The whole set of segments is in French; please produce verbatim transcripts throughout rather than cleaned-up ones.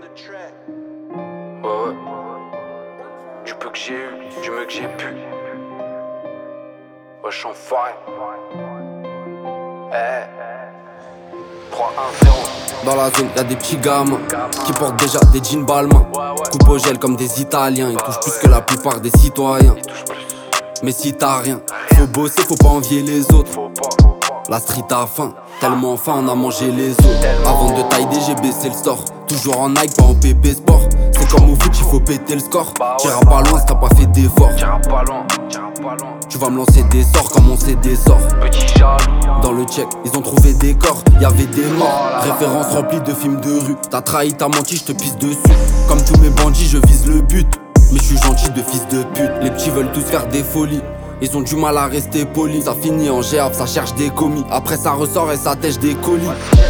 Ouais, ouais. Du peu que j'ai eu, du mieux que j'ai pu. Wesh, enfoiré. Eh. trois un zéro. Dans la zone, y'a des petits gamins qui portent déjà des jeans balmains. Coupe au gel comme des Italiens. Ils touchent plus que la plupart des citoyens. Mais si t'as rien, faut bosser, faut pas envier les autres. La street a faim, tellement faim on a mangé les autres. Avant de tailler, j'ai baissé le store. Toujours en Nike, pas en P P Sport. C'est comme au foot, il faut péter le score. T'iras pas loin si t'as pas fait d'effort. Tu vas me lancer des sorts comme on sait des sorts. Petit jaloux. Dans le check, ils ont trouvé des corps, y'avait des morts. Références remplies de films de rue. T'as trahi, t'as menti, j'te pisse dessus. Comme tous mes bandits, je vise le but. Mais je suis gentil de fils de pute. Les petits veulent tous faire des folies. Ils ont du mal à rester polis. Ça finit en G A F, ça cherche des commis. Après ça ressort et ça tèche des colis.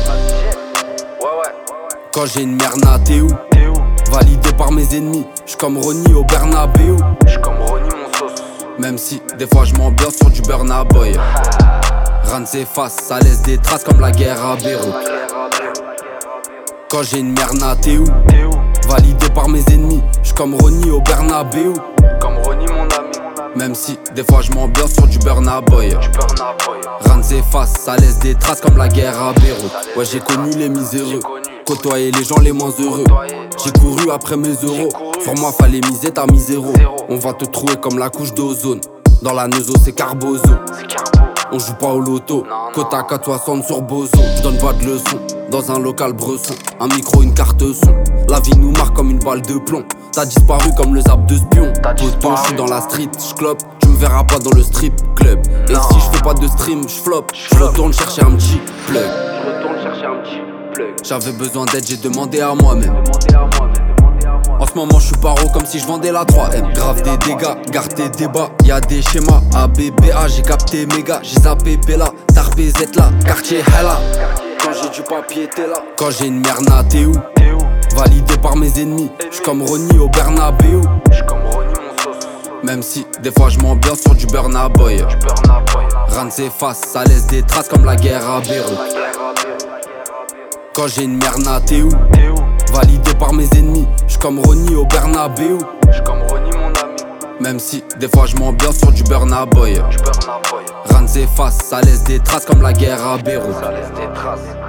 Quand j'ai une merde, t'es où? Validé par mes ennemis. J'suis comme Ronnie au Bernabeu. J'suis comme Ronnie mon sauce. Même si des fois j'm'ambiance sur du Burna Boy. Rien ne s'efface, ça laisse des traces comme la guerre à Beyrouth. Quand j'ai une merde, t'es où? Validé par mes ennemis. J'suis comme Ronnie au Bernabeu. Comme Ronnie mon ami. Même si des fois j'm'ambiance sur du Burna Boy. Rien ne s'efface, ça laisse des traces comme la guerre à Beyrouth. Ouais, j'ai connu les miséreux, côtoyer les gens les moins heureux. J'ai couru après mes euros. Sur moi fallait miser, t'as mis zéro. On va te trouver comme la couche d'ozone. Dans la neuzo c'est carbozo. On joue pas au loto. Quota quatre soixante sur Bozo. J'donne pas de leçons. Dans un local bresson. Un micro, une carte son. La vie nous marque comme une balle de plomb. T'as disparu comme le zap de spion. Poto, j'suis dans la street, j'clope. Tu me verras pas dans le strip club. Et si j'fais pas de stream, j'flop. J'retourne chercher un petit plug. J'avais besoin d'aide, j'ai demandé à moi-même. En ce moment, j'suis paro comme si j'vendais la trois M. Grave des dégâts, garde tes débats. Y'a des schémas, A, B, B, A. J'ai capté méga, j'ai zappé Bella. Tarpé Z là, quartier Hella. Quand j'ai du papier, t'es là. Quand j'ai une merde, t'es où? Validé par mes ennemis. J'suis comme Ronnie au Bernabeu. J'suis comme Ronnie mon sauce. Même si des fois j'm'ambiance sur du Burna Boy. Rien ne s'efface, ça laisse des traces comme la guerre à Beyrouth. Quand j'ai une merde, t'es où? Validé par mes ennemis. J'suis comme Ronnie au Bernabeu. J'suis comme Ronnie mon ami. Même si des fois j'm'ambiance sur du Burna Boy. Rien ne s'efface, ça laisse des traces comme la guerre à Beyrouth. Ça laisse des traces.